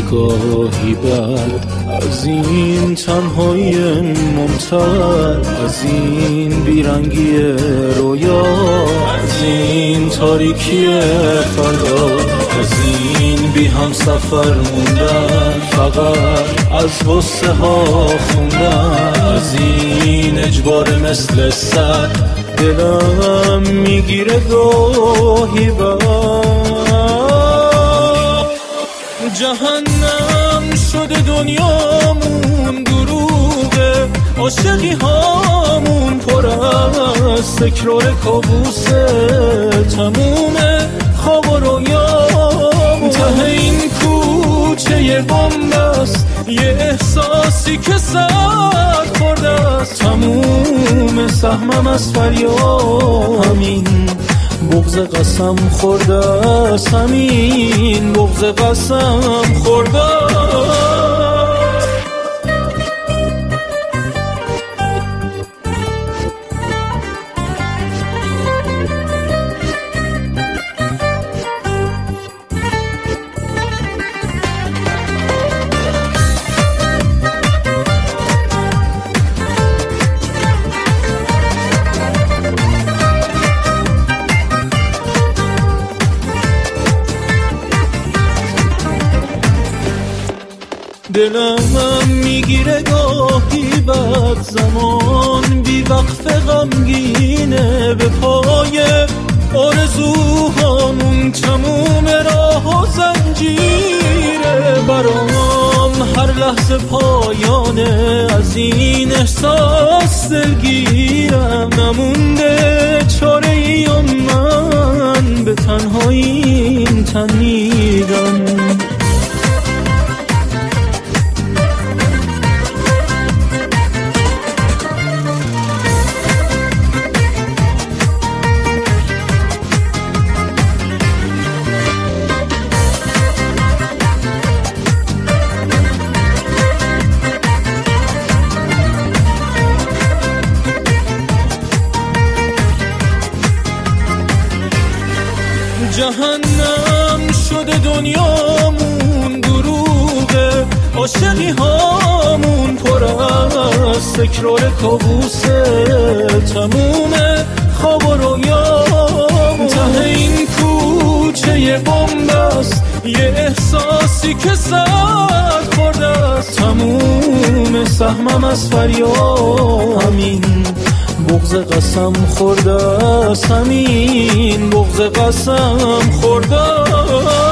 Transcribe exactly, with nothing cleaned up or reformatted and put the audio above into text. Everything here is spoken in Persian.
گاهی بعد از این تنهایی ممتد، از این بیرنگی رویا، از این تاریکی فردا، از این بی هم سفر موندن، فقط از غصه ها خوندن، از این اجبار مثل سد دلم میگیره گاهی بعد. جهنم شده دنیامون، دروغه عاشقی هامون پر از تکرار کابوسه، تمومه خواب و رویامون، ته این کوچه بنبست یه احساسی که سر خورده است، تموم سهمم از فریاد، همین بغض قسم خورده است، همین بغض قسم خورده است. دلم میگیره گاهی بعد، زمان بی وقف غمگینه، به پای آرزوهامون تموم راه و زنجیره، برام هر لحظه پایانه، از این احساس دلگیرم، نمونده چاره ای و من به تنهایی این تن میدم. جهنم شده دنیامون، دروغه عاشقی هامون پر از تکرار کابوسه، تمومه خواب و رویامون، ته این کوچه بنبست یه احساسی که سر خورده است، تموم سهمم از فریاد، همین بغض قسم خورده است، همین بغض قسم خورده است.